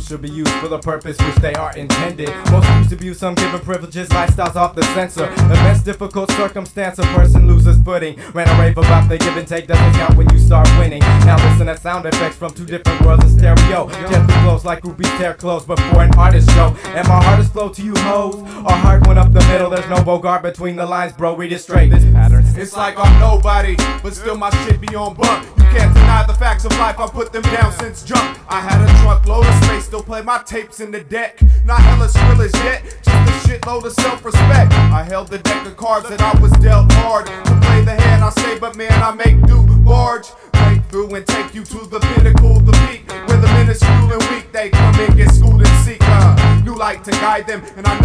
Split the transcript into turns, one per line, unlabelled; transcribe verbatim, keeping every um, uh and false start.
should be used for the purpose which they are intended. Most use abuse some given privileges, lifestyles off the censor. Immense difficult circumstance, a person loses footing. Ran a rave about the give and take doesn't count when you start winning. Now listen to sound effects from two different worlds in stereo. Gently flows like groupies tear clothes before an artist show. And my hardest flow to you hoes, our heart went up the middle. There's no Bogart between the lines, bro, read it straight. This pattern,
it's like I'm nobody, but still my shit be on bump. You can't deny the facts of life, I put them down since jump. I had a truckload of space, still play my tapes in the deck. Not hella skrillers yet, just a shitload of self-respect. I held the deck of cards that I was dealt hard. To play the hand I say, but man I make do barge. Break through and take you to the pinnacle, the peak, where the minuscule and weak they come and get schooled and seek uh, new light to guide them. And I